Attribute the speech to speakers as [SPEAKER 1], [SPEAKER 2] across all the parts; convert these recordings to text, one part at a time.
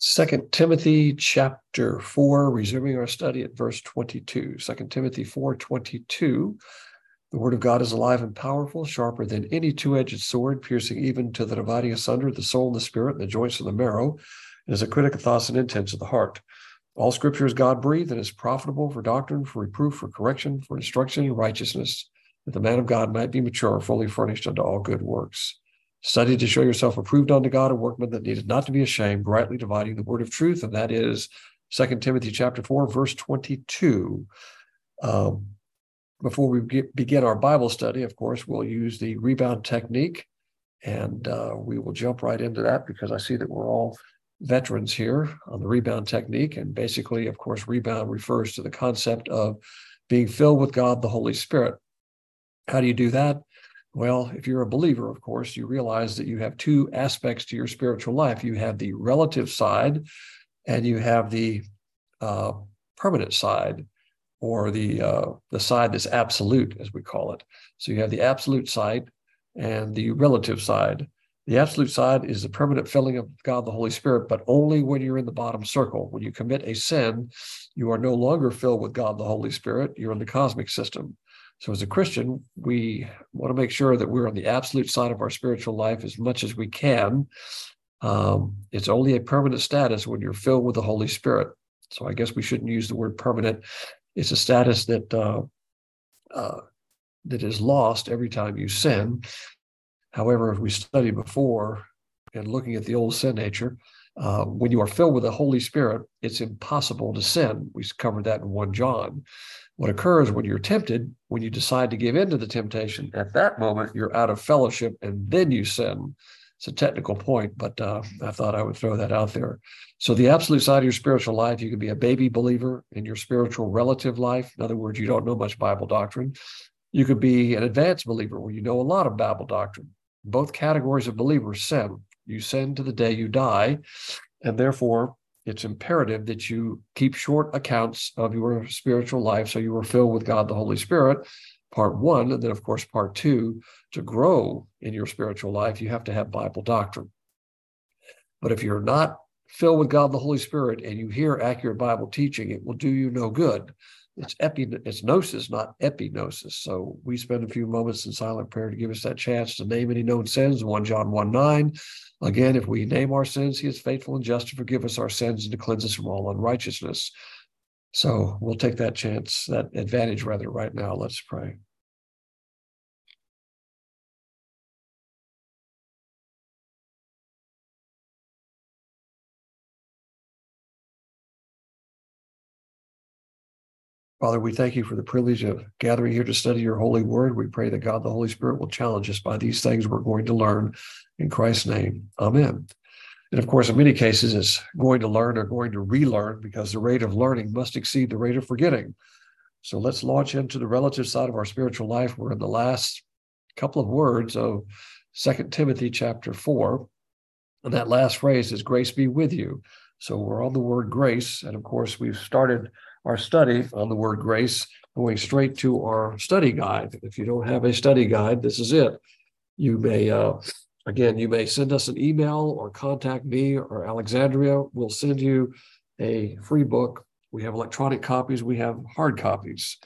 [SPEAKER 1] 2 Timothy chapter 4, resuming our study at verse 22. 2 Timothy 4:22. The word of God is alive and powerful, sharper than any two-edged sword, piercing even to the dividing asunder of the soul and the spirit and the joints and the marrow, and is a critic of thoughts and intents of the heart. All scripture is God-breathed and is profitable for doctrine, for reproof, for correction, for instruction in righteousness, that the man of God might be mature, fully furnished unto all good works. Study to show yourself approved unto God, a workman that needed not to be ashamed, rightly dividing the word of truth, and that is 2 Timothy chapter 4, verse 22. Before we begin our Bible study, of course, we'll use the rebound technique, and we will jump right into that because I see that we're all veterans here on the rebound technique. And basically, of course, rebound refers to the concept of being filled with God, the Holy Spirit. How do you do that? Well, if you're a believer, of course, you realize that you have two aspects to your spiritual life. You have the relative side, and you have the permanent side, or the side that's absolute, as we call it. So you have the absolute side and the relative side. The absolute side is the permanent filling of God, the Holy Spirit, but only when you're in the bottom circle. When you commit a sin, you are no longer filled with God, the Holy Spirit. You're in the cosmic system. So as a Christian, we want to make sure that we're on the absolute side of our spiritual life as much as we can. It's only a permanent status when you're filled with the Holy Spirit. So I guess we shouldn't use the word permanent. It's a status that that is lost every time you sin. However, if we studied before and looking at the old sin nature, when you are filled with the Holy Spirit, it's impossible to sin. We covered that in 1 John. What occurs when you're tempted, when you decide to give in to the temptation, at that moment, you're out of fellowship and then you sin. It's a technical point, but I thought I would throw that out there. So the absolute side of your spiritual life, you can be a baby believer in your spiritual relative life. In other words, you don't know much Bible doctrine. You could be an advanced believer where you know a lot of Bible doctrine. Both categories of believers sin. You sin to the day you die, and therefore it's imperative that you keep short accounts of your spiritual life so you are filled with God, the Holy Spirit, part 1, and then, of course, part 2, to grow in your spiritual life, you have to have Bible doctrine. But if you're not filled with God, the Holy Spirit, and you hear accurate Bible teaching, it will do you no good. It's gnosis, not epignosis. So we spend a few moments in silent prayer to give us that chance to name any known sins. 1 John 1:9. Again, if we name our sins, he is faithful and just to forgive us our sins and to cleanse us from all unrighteousness. So we'll take that chance, that advantage rather, right now. Let's pray. Father, we thank you for the privilege of gathering here to study your holy word. We pray that God, the Holy Spirit, will challenge us by these things we're going to learn. In Christ's name, amen. And of course, in many cases, it's going to learn or going to relearn because the rate of learning must exceed the rate of forgetting. So let's launch into the relative side of our spiritual life. We're in the last couple of words of 2 Timothy chapter 4. And that last phrase is grace be with you. So we're on the word grace. And of course, we've started our study on the word grace, going straight to our study guide. If you don't have a study guide, this is it. You may, again, you may send us an email or contact me or Alexandria. We'll send you a free book. We have electronic copies. We have hard copies.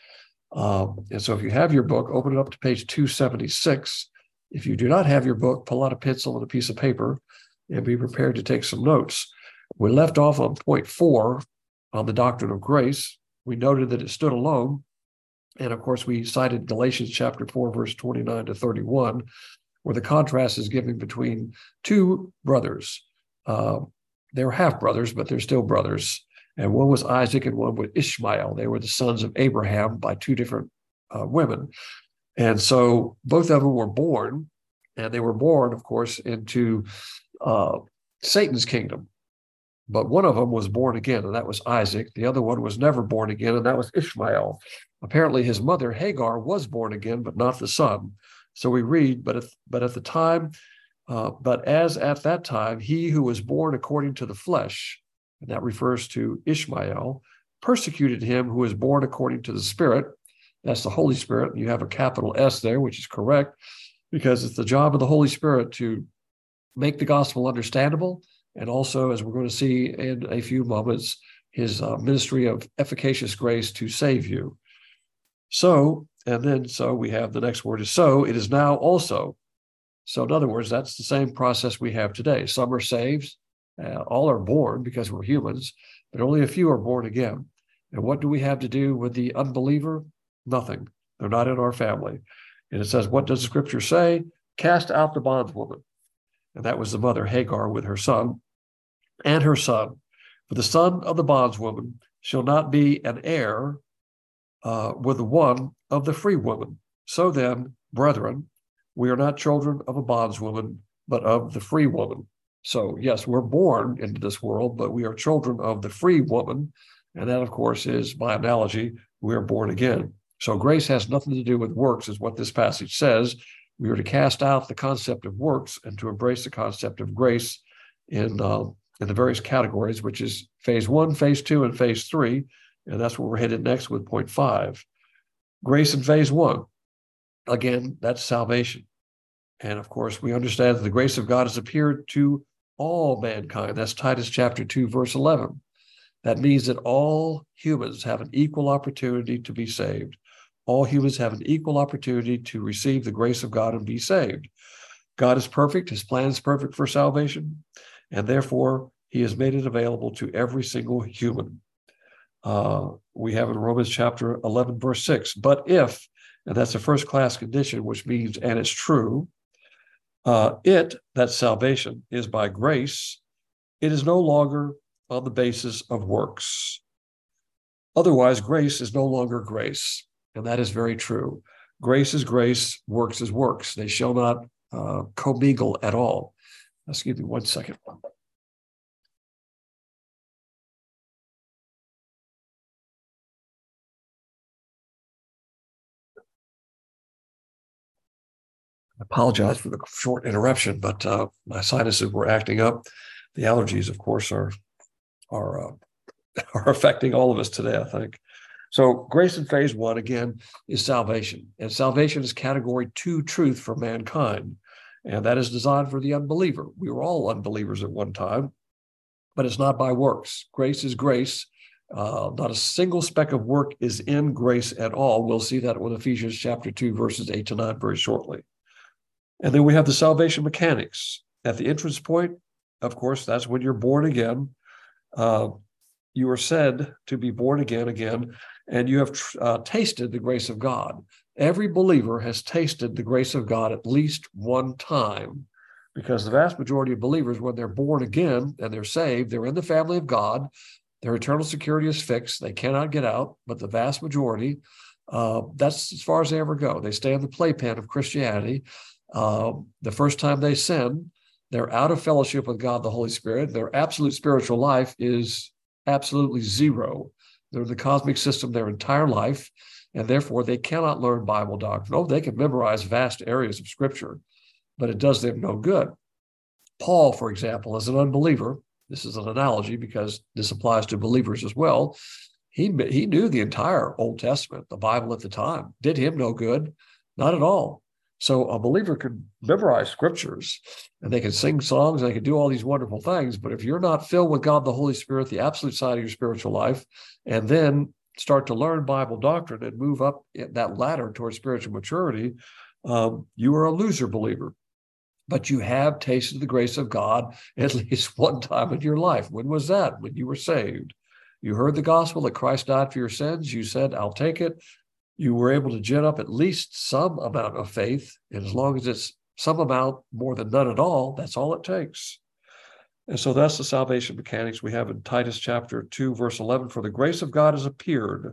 [SPEAKER 1] And so if you have your book, open it up to page 276. If you do not have your book, pull out a pencil and a piece of paper and be prepared to take some notes. We left off on point 4 on the doctrine of grace. We noted that it stood alone. And of course, we cited Galatians chapter 4, verse 29 to 31, where the contrast is given between two brothers. They're half brothers, but they're still brothers. And one was Isaac and one was Ishmael. They were the sons of Abraham by two different women. And so both of them were born, and they were born, of course, into Satan's kingdom. But one of them was born again, and that was Isaac. The other one was never born again, and that was Ishmael. Apparently, his mother, Hagar, was born again, but not the son. So we read, but at the time, but as at that time, he who was born according to the flesh, and that refers to Ishmael, persecuted him who was born according to the Spirit. That's the Holy Spirit. You have a capital S there, which is correct, because it's the job of the Holy Spirit to make the gospel understandable and also, as we're going to see in a few moments, his ministry of efficacious grace to save you. So we have the next word is so, it is now also. So in other words, that's the same process we have today. Some are saved, all are born because we're humans, but only a few are born again. And what do we have to do with the unbeliever? Nothing. They're not in our family. And it says, what does the scripture say? Cast out the bondwoman. And that was the mother Hagar with her son and her son. For the son of the bondwoman shall not be an heir with the one of the free woman. So then, brethren, we are not children of a bondswoman, but of the free woman. So yes, we're born into this world, but we are children of the free woman. And that, of course, is, by analogy, we are born again. So grace has nothing to do with works, is what this passage says. We are to cast out the concept of works and to embrace the concept of grace in the various categories, which is phase 1, phase 2, and phase 3. And that's where we're headed next with point 5. Grace in phase 1. Again, that's salvation. And of course, we understand that the grace of God has appeared to all mankind. That's Titus chapter 2, verse 11. That means that all humans have an equal opportunity to be saved. All humans have an equal opportunity to receive the grace of God and be saved. God is perfect. His plan is perfect for salvation. And therefore, he has made it available to every single human. We have in Romans chapter 11, verse 6, but if, and that's a first class condition, which means, and it's true, that salvation is by grace, it is no longer on the basis of works. Otherwise, grace is no longer grace. And that is very true. Grace is grace, works is works. They shall not commingle at all. Excuse me 1 second. I apologize for the short interruption, but my sinuses were acting up. The allergies, of course, are affecting all of us today, I think. So grace in phase 1, again, is salvation. And salvation is category 2 truth for mankind. And that is designed for the unbeliever. We were all unbelievers at one time, but it's not by works. Grace is grace. Not a single speck of work is in grace at all. We'll see that with Ephesians chapter 2, verses 8 to 9 very shortly. And then we have the salvation mechanics. At the entrance point, of course, that's when you're born again. You are said to be born again, and you have tasted the grace of God. Every believer has tasted the grace of God at least one time, because the vast majority of believers, when they're born again and they're saved, they're in the family of God. Their eternal security is fixed. They cannot get out, but the vast majority, that's as far as they ever go. They stay in the playpen of Christianity. The first time they sin, they're out of fellowship with God, the Holy Spirit. Their absolute spiritual life is absolutely zero. They're in the cosmic system their entire life, and therefore they cannot learn Bible doctrine. Oh, they can memorize vast areas of Scripture, but it does them no good. Paul, for example, as an unbeliever, this is an analogy because this applies to believers as well. He knew the entire Old Testament, the Bible at the time. Did him no good, not at all. So a believer can memorize scriptures and they can sing songs and they can do all these wonderful things. But if you're not filled with God, the Holy Spirit, the absolute side of your spiritual life, and then start to learn Bible doctrine and move up that ladder towards spiritual maturity, you are a loser believer. But you have tasted the grace of God at least one time in your life. When was that? When you were saved. You heard the gospel that Christ died for your sins. You said, I'll take it. You were able to gin up at least some amount of faith. And as long as it's some amount more than none at all, that's all it takes. And so that's the salvation mechanics we have in Titus chapter 2, verse 11. For the grace of God has appeared,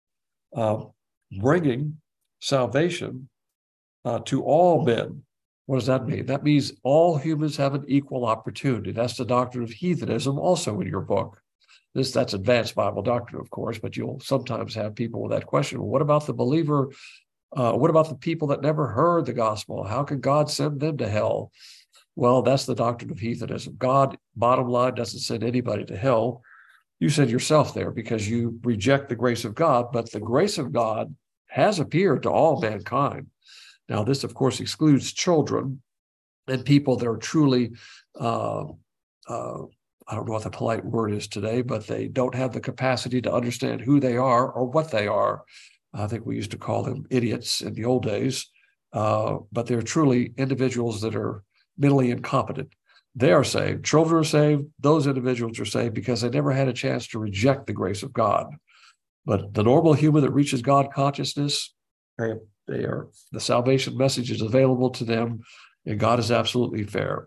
[SPEAKER 1] bringing salvation to all men. What does that mean? That means all humans have an equal opportunity. That's the doctrine of heathenism also in your book. That's advanced Bible doctrine, of course, but you'll sometimes have people with that question. Well, what about the believer? What about the people that never heard the gospel? How can God send them to hell? Well, that's the doctrine of heathenism. God, bottom line, doesn't send anybody to hell. You send yourself there because you reject the grace of God, but the grace of God has appeared to all mankind. Now, this, of course, excludes children and people that are truly I don't know what the polite word is today, but they don't have the capacity to understand who they are or what they are. I think we used to call them idiots in the old days, but they're truly individuals that are mentally incompetent. They are saved. Children are saved. Those individuals are saved because they never had a chance to reject the grace of God. But the normal human that reaches God consciousness, the salvation message is available to them, and God is absolutely fair.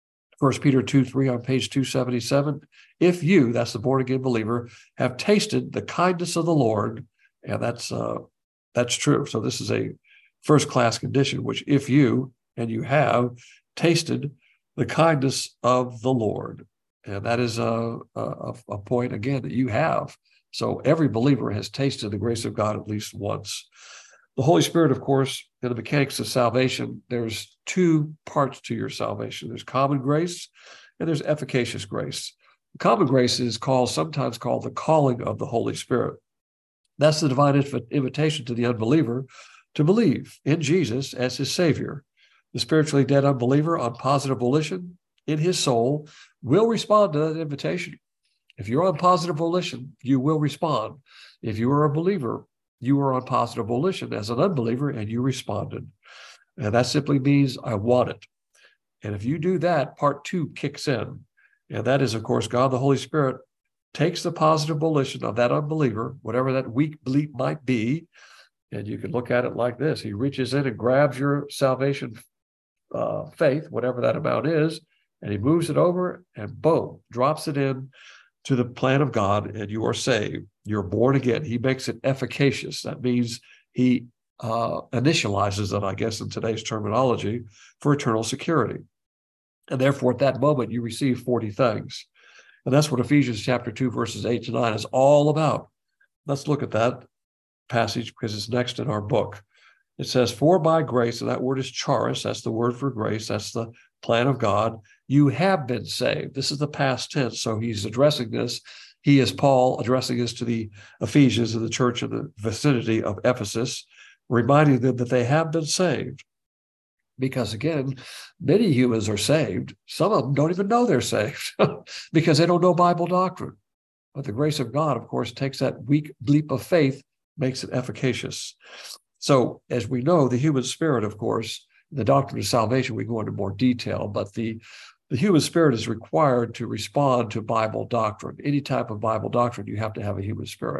[SPEAKER 1] 1 Peter 2:3 on page 277. If you, that's the born again believer, have tasted the kindness of the Lord, and that's true. So this is a first class condition, which if you, and you have tasted the kindness of the Lord, and that is a point again that you have. So every believer has tasted the grace of God at least once. The Holy Spirit, of course, in the mechanics of salvation, there's two parts to your salvation. There's common grace and there's efficacious grace. Common grace is sometimes called the calling of the Holy Spirit. That's the divine invitation to the unbeliever to believe in Jesus as his Savior. The spiritually dead unbeliever on positive volition in his soul will respond to that invitation. If you're on positive volition, you will respond. If you are a believer, you are on positive volition as an unbeliever and you responded. And that simply means I want it. And if you do that, part two kicks in. And that is, of course, God, the Holy Spirit, takes the positive volition of that unbeliever, whatever that weak bleep might be. And you can look at it like this. He reaches in and grabs your salvation faith, whatever that amount is, and he moves it over and boom, drops it in to the plan of God, and you are saved. You're born again. He makes it efficacious. That means he initializes it, I guess, in today's terminology, for eternal security. And therefore, at that moment, you receive 40 things. And that's what Ephesians chapter 2, verses 8 to 9 is all about. Let's look at that passage because it's next in our book. It says, for by grace, and that word is charis, that's the word for grace, that's the plan of God, you have been saved. This is the past tense, so he's addressing this. He is Paul addressing this to the Ephesians of the church in the vicinity of Ephesus, reminding them that they have been saved. Because again, many humans are saved. Some of them don't even know they're saved because they don't know Bible doctrine. But the grace of God, of course, takes that weak bleep of faith, makes it efficacious. So as we know, the human spirit, of course, the doctrine of salvation, we go into more detail, but the human spirit is required to respond to Bible doctrine. Any type of Bible doctrine, you have to have a human spirit.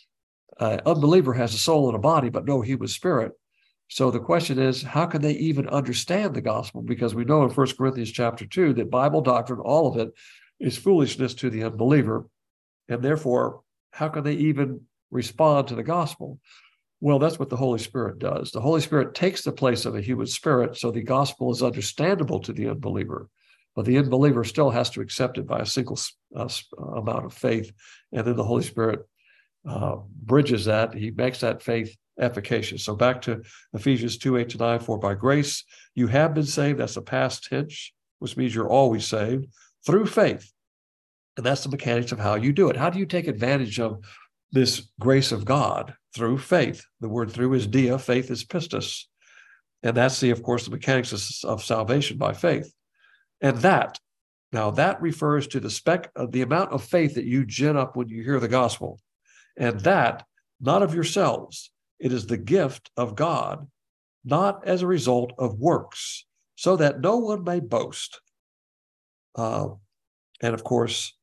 [SPEAKER 1] Unbeliever has a soul and a body, but no human spirit. So the question is, how can they even understand the gospel? Because we know in 1 Corinthians chapter 2 that Bible doctrine, all of it, is foolishness to the unbeliever. And therefore, how can they even respond to the gospel? Well, that's what the Holy Spirit does. The Holy Spirit takes the place of a human spirit, so the gospel is understandable to the unbeliever. But the unbeliever still has to accept it by a single amount of faith. And then the Holy Spirit bridges that. He makes that faith efficacious. So back to Ephesians 2, 8 to 9, for by grace you have been saved. That's the past tense, which means you're always saved through faith. And that's the mechanics of how you do it. How do you take advantage of this grace of God? Through faith. The word through is dia, faith is pistis. And that's of course, the mechanics of salvation by faith. And that refers to the amount of faith that you gin up when you hear the gospel. And that, not of yourselves. It is the gift of God, not as a result of works, so that no one may boast. And of course,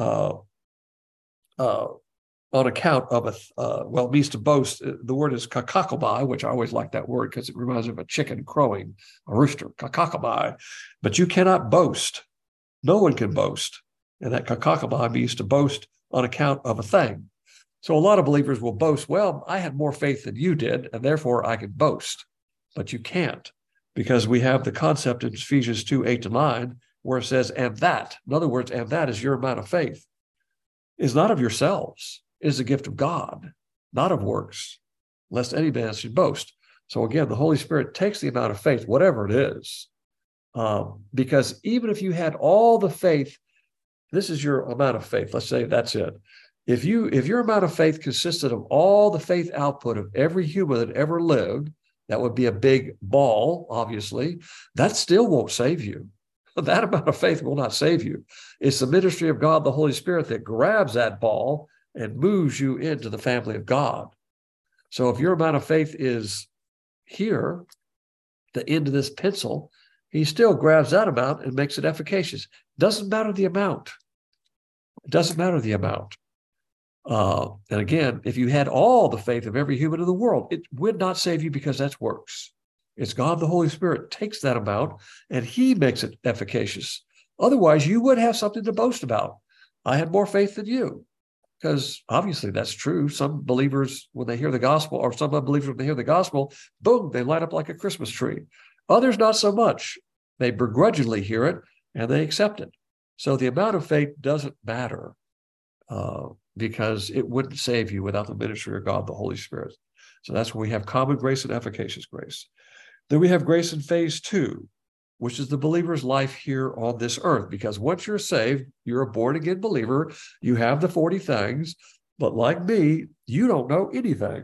[SPEAKER 1] on account of it means to boast. The word is kakakomai, which I always like that word because it reminds me of a chicken crowing, a rooster, kakakomai. But you cannot boast. No one can boast. And that kakakomai means to boast on account of a thing. So a lot of believers will boast, well, I had more faith than you did, and therefore I can boast. But you can't, because we have the concept in Ephesians 2, 8 to 9, where it says, and that, in other words, and that is your amount of faith, is not of yourselves. Is a gift of God, not of works, lest any man should boast. So again, the Holy Spirit takes the amount of faith, whatever it is, because even if you had all the faith, this is your amount of faith. Let's say that's it. If your amount of faith consisted of all the faith output of every human that ever lived, that would be a big ball, obviously. That still won't save you. That amount of faith will not save you. It's the ministry of God, the Holy Spirit, that grabs that ball and moves you into the family of God. So if your amount of faith is here, the end of this pencil, he still grabs that amount and makes it efficacious. Doesn't matter the amount. It doesn't matter the amount. And again, if you had all the faith of every human in the world, it would not save you because that's works. It's God, the Holy Spirit, takes that amount and he makes it efficacious. Otherwise, you would have something to boast about. I had more faith than you, because obviously that's true. Some believers, when they hear the gospel, or some unbelievers, when they hear the gospel, boom, they light up like a Christmas tree. Others, not so much. They begrudgingly hear it and they accept it. So the amount of faith doesn't matter because it wouldn't save you without the ministry of God, the Holy Spirit. So that's where we have common grace and efficacious grace. Then we have grace in phase 2, which is the believer's life here on this earth. Because once you're saved, you're a born-again believer, you have the 40 things, but like me, you don't know anything.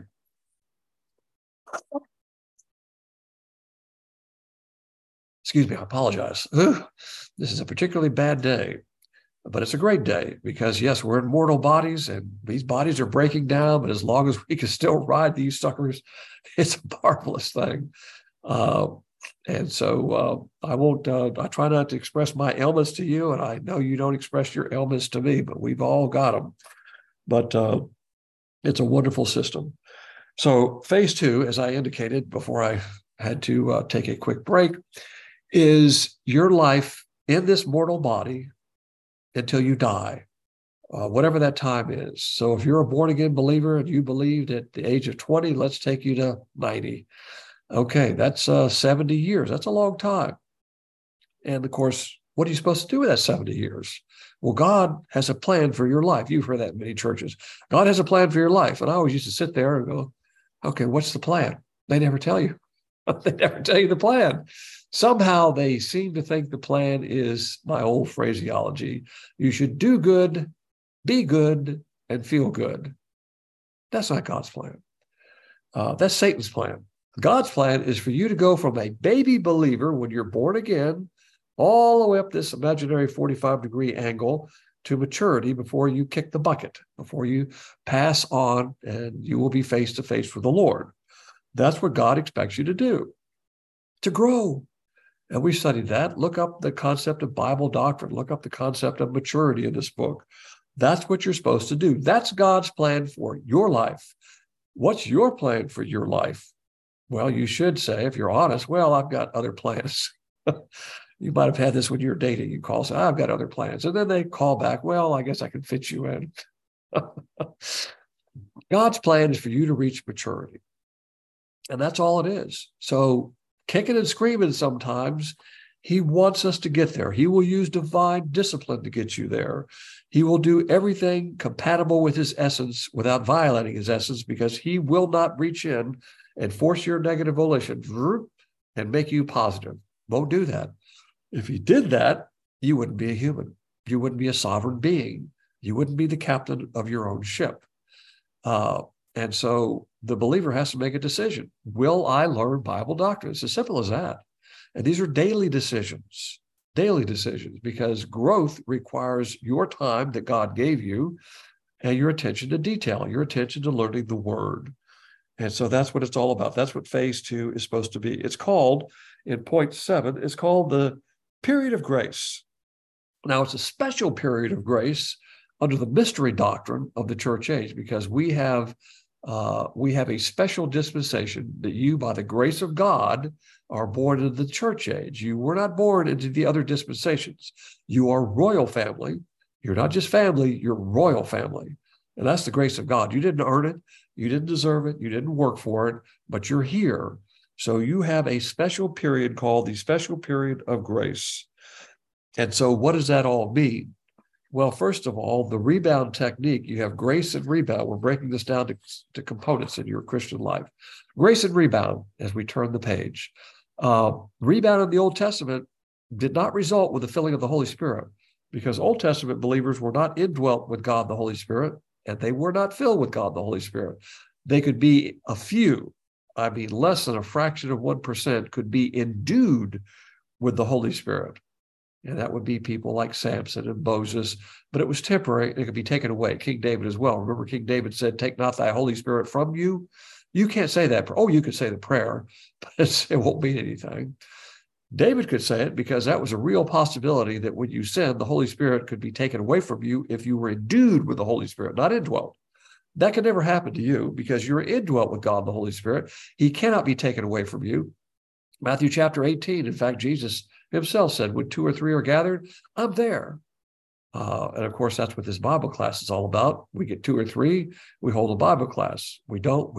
[SPEAKER 1] Excuse me, I apologize. This is a particularly bad day, but it's a great day because, yes, we're in mortal bodies and these bodies are breaking down, but as long as we can still ride these suckers, it's a marvelous thing. And so I try not to express my ailments to you, and I know you don't express your ailments to me, but we've all got them. But it's a wonderful system. So phase 2, as I indicated before I had to take a quick break, is your life in this mortal body until you die, whatever that time is. So if you're a born-again believer and you believed at the age of 20, let's take you to 90. Okay, that's 70 years. That's a long time. And of course, what are you supposed to do with that 70 years? Well, God has a plan for your life. You've heard that in many churches. God has a plan for your life. And I always used to sit there and go, okay, what's the plan? They never tell you. They never tell you the plan. Somehow they seem to think the plan is my old phraseology. You should do good, be good, and feel good. That's not God's plan. That's Satan's plan. God's plan is for you to go from a baby believer when you're born again, all the way up this imaginary 45-degree angle to maturity before you kick the bucket, before you pass on and you will be face to face with the Lord. That's what God expects you to do, to grow. And we studied that. Look up the concept of Bible doctrine. Look up the concept of maturity in this book. That's what you're supposed to do. That's God's plan for your life. What's your plan for your life? Well, you should say, if you're honest, well, I've got other plans. You might have had this when you're dating. You call, say, I've got other plans. And then they call back, well, I guess I can fit you in. God's plan is for you to reach maturity. And that's all it is. So kicking and screaming sometimes, he wants us to get there. He will use divine discipline to get you there. He will do everything compatible with his essence without violating his essence, because he will not reach in and force your negative volition and make you positive. Won't do that. If he did that, you wouldn't be a human. You wouldn't be a sovereign being. You wouldn't be the captain of your own ship. And so the believer has to make a decision. Will I learn Bible doctrine? It's as simple as that. And these are daily decisions, because growth requires your time that God gave you and your attention to detail, your attention to learning the word. And so that's what it's all about. That's what phase 2 is supposed to be. It's called, in point 7, it's called the period of grace. Now, it's a special period of grace under the mystery doctrine of the church age, because we have a special dispensation that you, by the grace of God, are born into the church age. You were not born into the other dispensations. You are royal family. You're not just family, you're royal family. And that's the grace of God. You didn't earn it. You didn't deserve it. You didn't work for it, but you're here. So you have a special period called the special period of grace. And so what does that all mean? Well, first of all, the rebound technique, you have grace and rebound. We're breaking this down to components in your Christian life. Grace and rebound, as we turn the page. Rebound in the Old Testament did not result with the filling of the Holy Spirit, because Old Testament believers were not indwelt with God the Holy Spirit, and they were not filled with God the Holy Spirit. They could be a few, less than a fraction of 1% could be endued with the Holy Spirit. And that would be people like Samson and Moses, but it was temporary. It could be taken away. King David as well. Remember, King David said, "Take not thy Holy Spirit from you." You can't say that. Oh, you could say the prayer, but it won't mean anything. David could say it because that was a real possibility that when you sin, the Holy Spirit could be taken away from you if you were endued with the Holy Spirit, not indwelt. That could never happen to you because you're indwelt with God, the Holy Spirit. He cannot be taken away from you. Matthew chapter 18, in fact, Jesus himself said, when 2 or 3 are gathered, I'm there. And of course, that's what this Bible class is all about. We get 2 or 3, we hold a Bible class. We don't.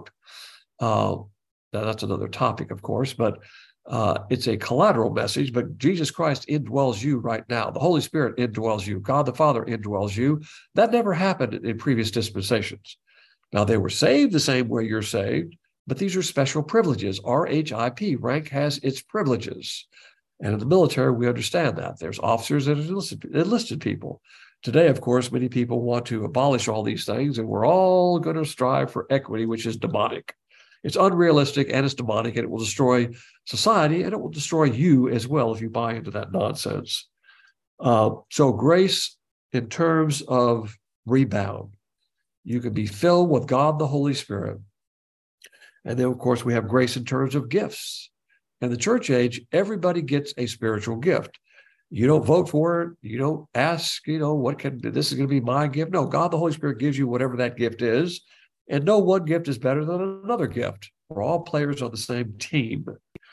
[SPEAKER 1] Now, that's another topic, of course, but it's a collateral message, but Jesus Christ indwells you right now. The Holy Spirit indwells you. God the Father indwells you. That never happened in previous dispensations. Now, they were saved the same way you're saved, but these are special privileges. RHIP, rank has its privileges. And in the military, we understand that. There's officers and enlisted people. Today, of course, many people want to abolish all these things, and we're all going to strive for equity, which is demonic. It's unrealistic and it's demonic, and it will destroy society, and it will destroy you as well if you buy into that nonsense. So grace in terms of rebound. You can be filled with God, the Holy Spirit. And then, of course, we have grace in terms of gifts. In the church age, everybody gets a spiritual gift. You don't vote for it. You don't ask, this is going to be my gift. No, God, the Holy Spirit gives you whatever that gift is. And no one gift is better than another gift. We're all players on the same team.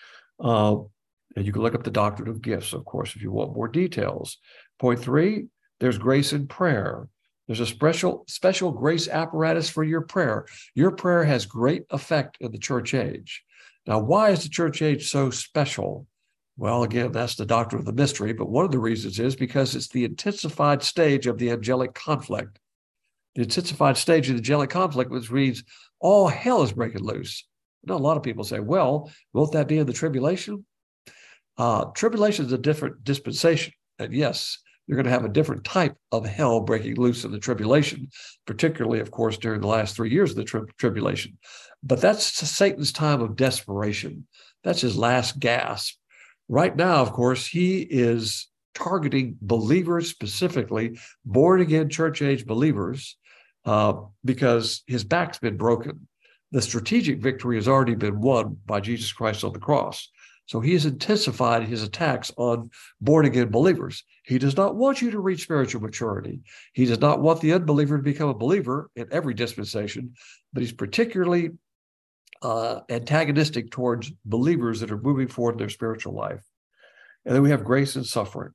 [SPEAKER 1] And you can look up the doctrine of gifts, of course, if you want more details. Point 3, there's grace in prayer. There's a special grace apparatus for your prayer. Your prayer has great effect in the church age. Now, why is the church age so special? Well, again, that's the doctrine of the mystery, but one of the reasons is because it's the intensified stage of the angelic conflict. The intensified stage of the angelic conflict, which means all hell is breaking loose. A lot of people say, well, won't that be in the tribulation? Tribulation is a different dispensation. And yes, you're going to have a different type of hell breaking loose in the tribulation, particularly, of course, during the last 3 years of the tribulation. But that's Satan's time of desperation. That's his last gasp. Right now, of course, he is targeting believers, specifically born-again church-age believers, because his back's been broken. The strategic victory has already been won by Jesus Christ on the cross. So he has intensified his attacks on born-again believers. He does not want you to reach spiritual maturity. He does not want the unbeliever to become a believer in every dispensation, but he's particularly antagonistic towards believers that are moving forward in their spiritual life. And then we have grace and suffering.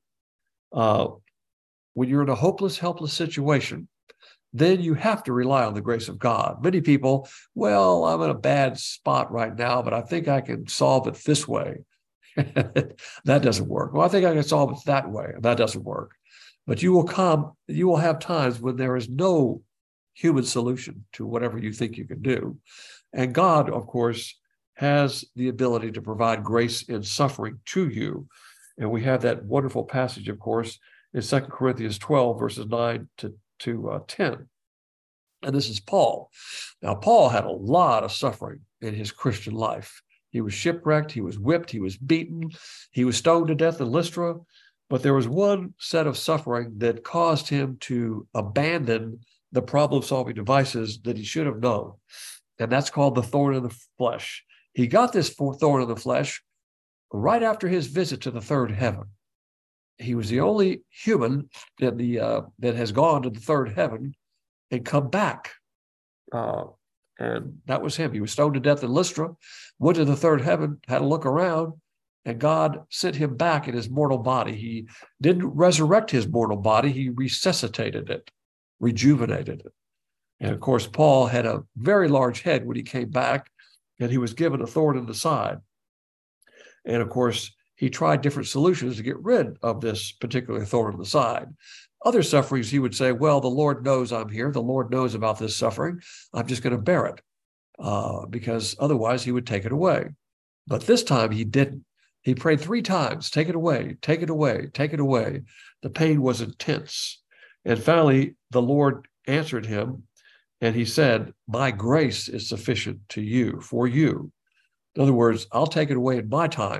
[SPEAKER 1] When you're in a hopeless, helpless situation, then you have to rely on the grace of God. Many people, well, I'm in a bad spot right now, but I think I can solve it this way. That doesn't work. Well, I think I can solve it that way. That doesn't work. But you will have times when there is no human solution to whatever you think you can do. And God, of course, has the ability to provide grace in suffering to you. And we have that wonderful passage, of course, in 2 Corinthians 12, verses 9 to 10. And this is Paul. Now, Paul had a lot of suffering in his Christian life. He was shipwrecked, he was whipped, he was beaten, he was stoned to death in Lystra. But there was one set of suffering that caused him to abandon the problem-solving devices that he should have known. And that's called the thorn in the flesh. He got this thorn in the flesh right after his visit to the third heaven. He was the only human that has gone to the third heaven and come back. And that was him. He was stoned to death in Lystra, went to the third heaven, had a look around, and God sent him back in his mortal body. He didn't resurrect his mortal body. He resuscitated it, rejuvenated it. And of course, Paul had a very large head when he came back, and he was given a thorn in the side. And of course, he tried different solutions to get rid of this particular thorn in the side. Other sufferings, he would say, well, the Lord knows I'm here. The Lord knows about this suffering. I'm just going to bear it because otherwise he would take it away. But this time he didn't. He prayed 3 times, take it away, take it away, take it away. The pain was intense. And finally, the Lord answered him, and he said, my grace is sufficient for you. In other words, I'll take it away in my time.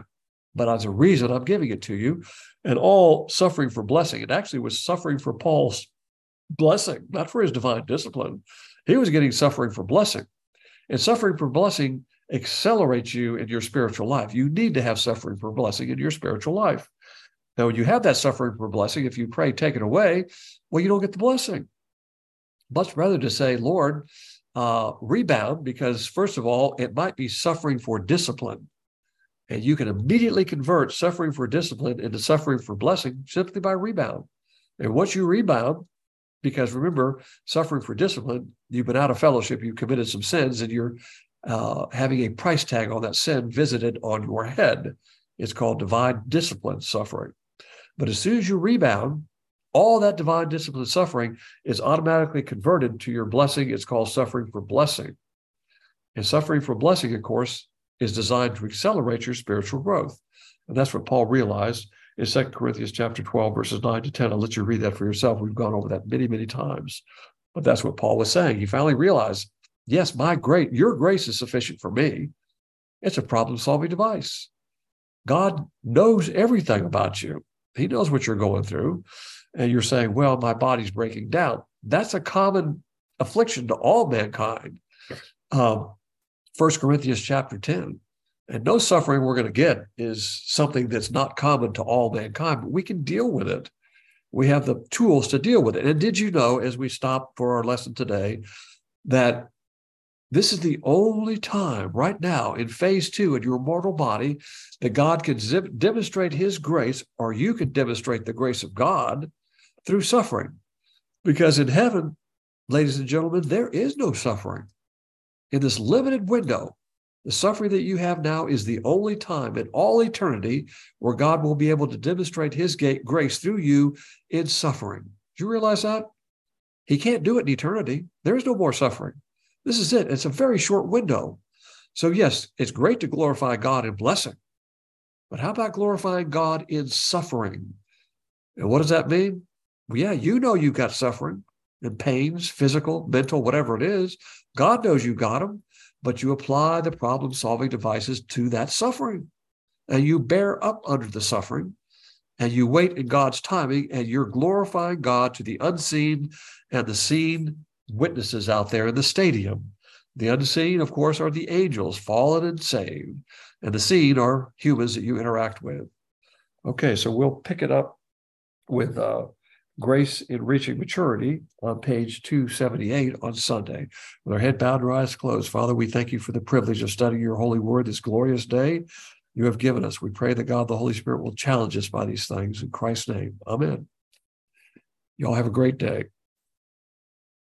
[SPEAKER 1] but as a reason, I'm giving it to you. And all suffering for blessing. It actually was suffering for Paul's blessing, not for his divine discipline. He was getting suffering for blessing. And suffering for blessing accelerates you in your spiritual life. You need to have suffering for blessing in your spiritual life. Now, when you have that suffering for blessing, if you pray, take it away, well, you don't get the blessing. Much rather to say, Lord, rebound, because first of all, it might be suffering for discipline. And you can immediately convert suffering for discipline into suffering for blessing simply by rebound. And once you rebound, because remember, suffering for discipline, you've been out of fellowship, you've committed some sins, and you're having a price tag on that sin visited on your head. It's called divine discipline suffering. But as soon as you rebound, all that divine discipline suffering is automatically converted to your blessing. It's called suffering for blessing. And suffering for blessing, of course, is designed to accelerate your spiritual growth. And that's what Paul realized in 2 Corinthians chapter 12, verses 9 to 10. I'll let you read that for yourself. We've gone over that many, many times. But that's what Paul was saying. He finally realized, yes, your grace is sufficient for me. It's a problem-solving device. God knows everything about you. He knows what you're going through. And you're saying, well, my body's breaking down. That's a common affliction to all mankind. 1 Corinthians chapter 10. And no suffering we're going to get is something that's not common to all mankind, but we can deal with it. We have the tools to deal with it. And did you know, as we stop for our lesson today, that this is the only time right now in phase 2 in your mortal body that God can demonstrate his grace, or you can demonstrate the grace of God through suffering. Because in heaven, ladies and gentlemen, there is no suffering. In this limited window, the suffering that you have now is the only time in all eternity where God will be able to demonstrate his grace through you in suffering. Do you realize that? He can't do it in eternity. There is no more suffering. This is it. It's a very short window. So yes, it's great to glorify God in blessing, but how about glorifying God in suffering? And what does that mean? Well, yeah, you know you've got suffering and pains, physical, mental, whatever it is. God knows you got them, but you apply the problem-solving devices to that suffering, and you bear up under the suffering, and you wait in God's timing, and you're glorifying God to the unseen and the seen witnesses out there in the stadium. The unseen, of course, are the angels, fallen and saved, and the seen are humans that you interact with. Okay, so we'll pick it up with Grace in Reaching Maturity on page 278 on Sunday. With our head bowed and our eyes closed, Father, we thank you for the privilege of studying your holy word this glorious day you have given us. We pray that God, the Holy Spirit, will challenge us by these things. In Christ's name, amen. Y'all have a great day.